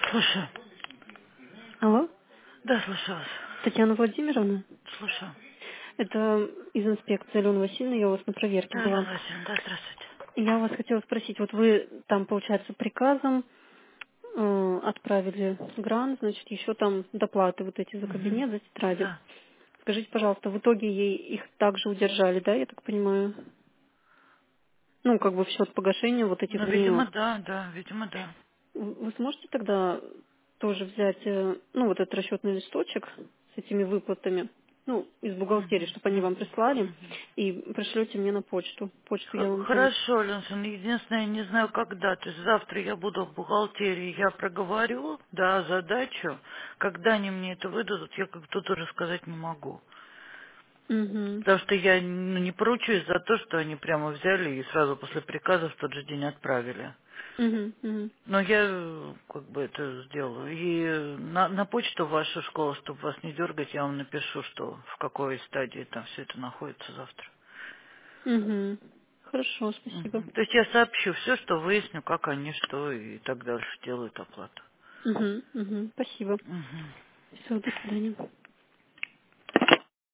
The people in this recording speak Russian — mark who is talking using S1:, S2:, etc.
S1: Слушаю.
S2: Алло,
S1: Да, слушаю вас.
S2: Татьяна Владимировна?
S1: Слушаю.
S2: Это из инспекции Алена Васильевна, я у вас на проверке
S1: Да,
S2: была.
S1: Алена Васильевна, да, здравствуйте.
S2: Я у вас хотела спросить, вот вы там, получается, приказом отправили грант, значит, еще там доплаты вот эти за
S1: Угу.
S2: кабинет, за тетради.
S1: Да.
S2: Скажите, пожалуйста, в итоге ей их также удержали, да, я так понимаю? Ну, как бы в счет погашения вот этих
S1: Ну,
S2: взносов.
S1: видимо, да, да, видимо, да.
S2: Вы сможете тогда тоже взять, ну, вот этот расчетный листочек с этими выплатами, ну, из бухгалтерии,
S1: Угу.
S2: чтобы они вам
S1: Угу.
S2: прислали,
S1: Угу.
S2: и пришлете мне на почту. Почту я вам там...
S1: Хорошо, Ленсон, единственное, я не знаю, когда. То есть завтра я буду в бухгалтерии, я проговорю, да, задачу. Когда они мне это выдадут, я как тут уже сказать не могу.
S2: Угу.
S1: Потому что я не поручусь за то, что они прямо взяли и сразу после приказа в тот же день отправили.
S2: Угу. Угу.
S1: Но я как бы это сделаю. И на почту в вашу школу, чтобы вас не дергать, я вам напишу, что в какой стадии там все это находится завтра.
S2: Угу. Хорошо, спасибо.
S1: Мгм. То есть я сообщу все, что выясню, как они что и так дальше делают оплату.
S2: Угу. Угу. Спасибо.
S1: Мгм.
S2: Все, до свидания.